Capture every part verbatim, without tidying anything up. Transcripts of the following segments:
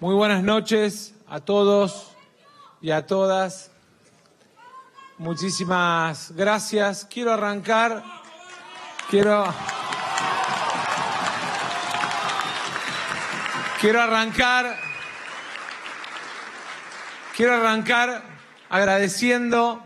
Muy buenas noches a todos y a todas. Muchísimas gracias. Quiero arrancar, quiero, quiero arrancar, quiero arrancar agradeciendo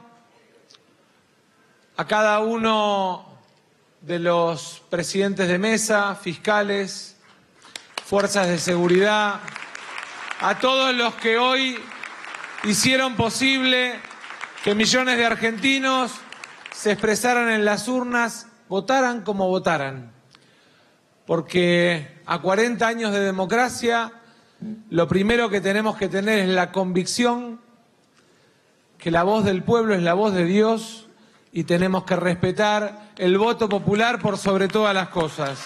a cada uno de los presidentes de mesa, fiscales, fuerzas de seguridad, a todos los que hoy hicieron posible que millones de argentinos se expresaran en las urnas, votaran como votaran. Porque a cuarenta años de democracia, lo primero que tenemos que tener es la convicción que la voz del pueblo es la voz de Dios y tenemos que respetar el voto popular por sobre todas las cosas.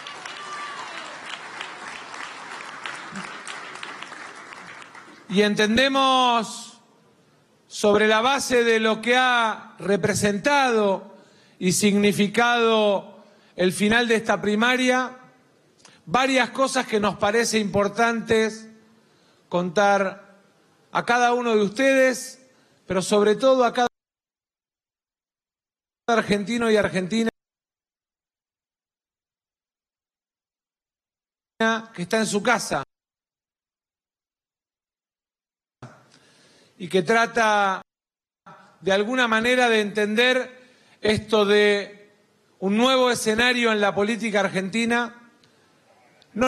Y entendemos, sobre la base de lo que ha representado y significado el final de esta primaria, varias cosas que nos parece importantes contar a cada uno de ustedes, pero sobre todo a cada argentino y argentina que está en su casa y que trata de alguna manera de entender esto de un nuevo escenario en la política argentina. No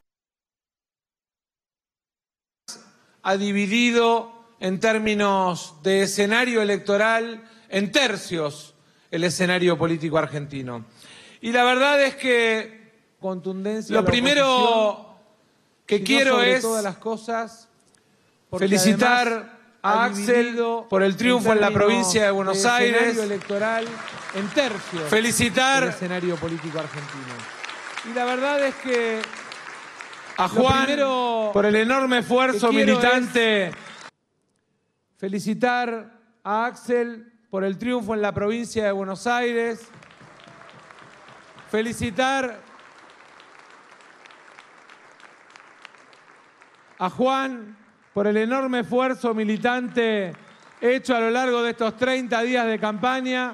ha dividido en términos de escenario electoral en tercios el escenario político argentino. Y la verdad es que contundencia lo primero que quiero es todas las cosas, felicitar a Axel por el triunfo en, en la provincia de Buenos de Aires. Electoral en tercios. Felicitar el escenario político argentino. Y la verdad es que a Juan por el enorme esfuerzo militante. Felicitar a Axel por el triunfo en la provincia de Buenos Aires. Felicitar a Juan por el enorme esfuerzo militante hecho a lo largo de estos treinta días de campaña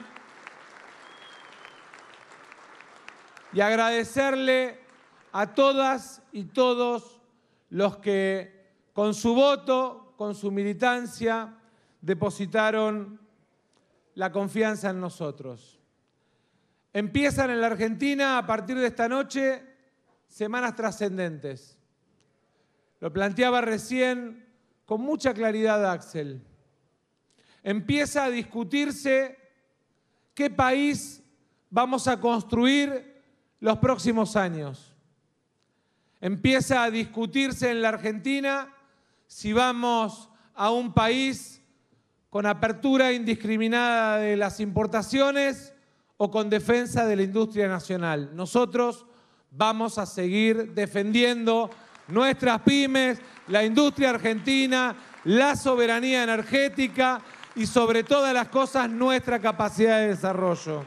y agradecerle a todas y todos los que con su voto, con su militancia, depositaron la confianza en nosotros. Empiezan en la Argentina a partir de esta noche semanas trascendentes. Lo planteaba recién con mucha claridad Axel. Empieza a discutirse qué país vamos a construir los próximos años. Empieza a discutirse en la Argentina si vamos a un país con apertura indiscriminada de las importaciones o con defensa de la industria nacional. Nosotros vamos a seguir defendiendo nuestras pymes, la industria argentina, la soberanía energética y sobre todas las cosas nuestra capacidad de desarrollo.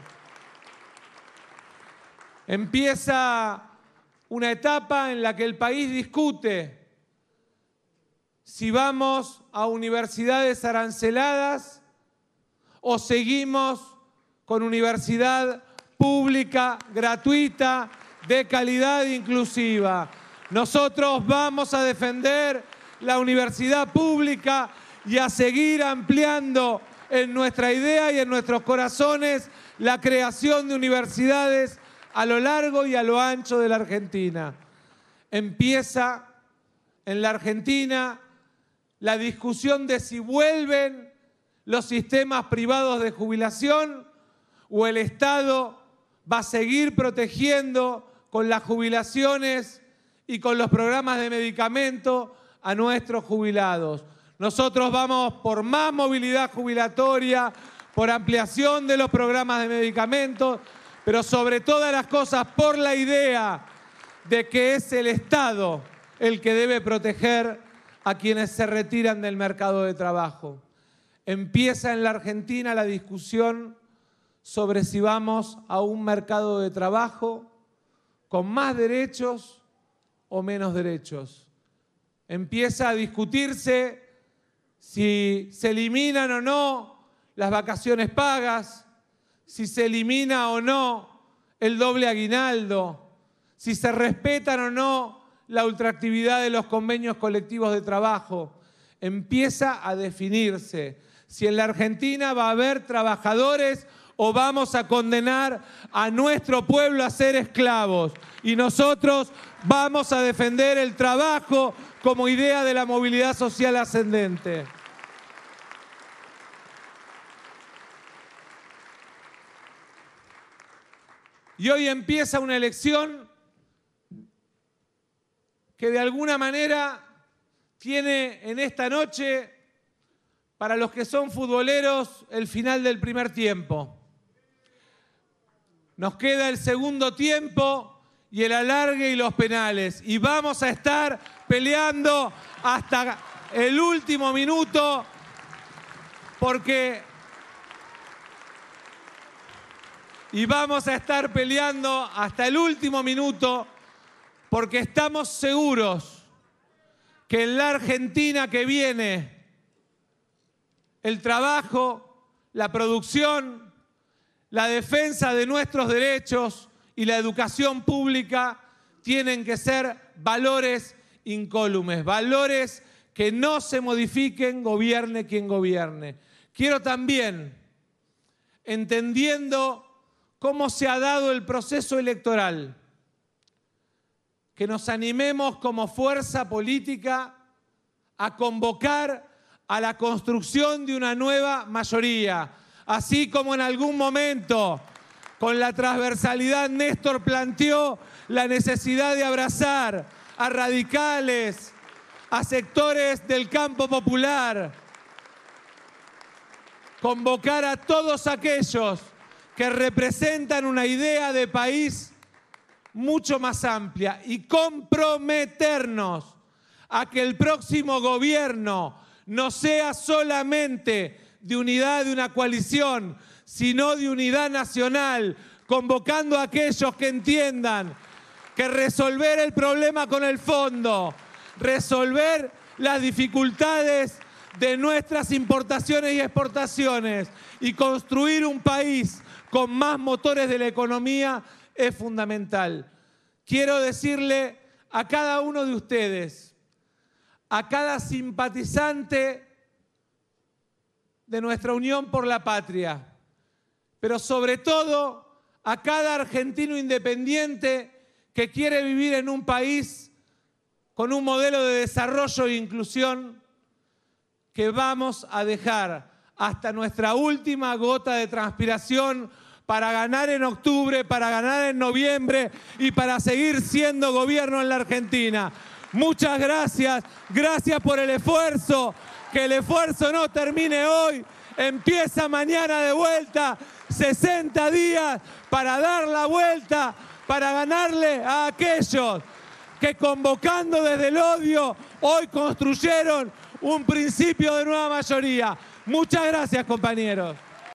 Empieza una etapa en la que el país discute si vamos a universidades aranceladas o seguimos con universidad pública, gratuita, de calidad inclusiva. Nosotros vamos a defender la universidad pública y a seguir ampliando en nuestra idea y en nuestros corazones la creación de universidades a lo largo y a lo ancho de la Argentina. Empieza en la Argentina la discusión de si vuelven los sistemas privados de jubilación o el Estado va a seguir protegiendo con las jubilaciones y con los programas de medicamento a nuestros jubilados. Nosotros vamos por más movilidad jubilatoria, por ampliación de los programas de medicamentos, pero sobre todas las cosas por la idea de que es el Estado el que debe proteger a quienes se retiran del mercado de trabajo. Empieza en la Argentina la discusión sobre si vamos a un mercado de trabajo con más derechos o menos derechos. empieza a discutirse si se eliminan o no las vacaciones pagas, si se elimina o no el doble aguinaldo, si se respetan o no la ultraactividad de los convenios colectivos de trabajo. Empieza a definirse si en la Argentina va a haber trabajadores o vamos a condenar a nuestro pueblo a ser esclavos. Y nosotros vamos a defender el trabajo como idea de la movilidad social ascendente. Y hoy empieza una elección que de alguna manera tiene en esta noche, para los que son futboleros, el final del primer tiempo. Nos queda el segundo tiempo y el alargue y los penales. Y vamos a estar peleando hasta el último minuto porque... Y vamos a estar peleando hasta el último minuto porque estamos seguros que en la Argentina que viene el trabajo, la producción, la defensa de nuestros derechos y la educación pública tienen que ser valores incólumes, valores que no se modifiquen, gobierne quien gobierne. Quiero también, entendiendo cómo se ha dado el proceso electoral, que nos animemos como fuerza política a convocar a la construcción de una nueva mayoría, así como en algún momento, con la transversalidad, Néstor planteó la necesidad de abrazar a radicales, a sectores del campo popular, convocar a todos aquellos que representan una idea de país mucho más amplia y comprometernos a que el próximo gobierno no sea solamente de unidad de una coalición, sino de unidad nacional, convocando a aquellos que entiendan que resolver el problema con el fondo, resolver las dificultades de nuestras importaciones y exportaciones y construir un país con más motores de la economía es fundamental. Quiero decirle a cada uno de ustedes, a cada simpatizante de nuestra Unión por la Patria, pero sobre todo a cada argentino independiente que quiere vivir en un país con un modelo de desarrollo e inclusión, que vamos a dejar hasta nuestra última gota de transpiración para ganar en octubre, para ganar en noviembre y para seguir siendo gobierno en la Argentina. Muchas gracias, gracias por el esfuerzo, que el esfuerzo no termine hoy, empieza mañana de vuelta, sesenta días para dar la vuelta, para ganarle a aquellos que convocando desde el odio hoy construyeron un principio de nueva mayoría. Muchas gracias, compañeros.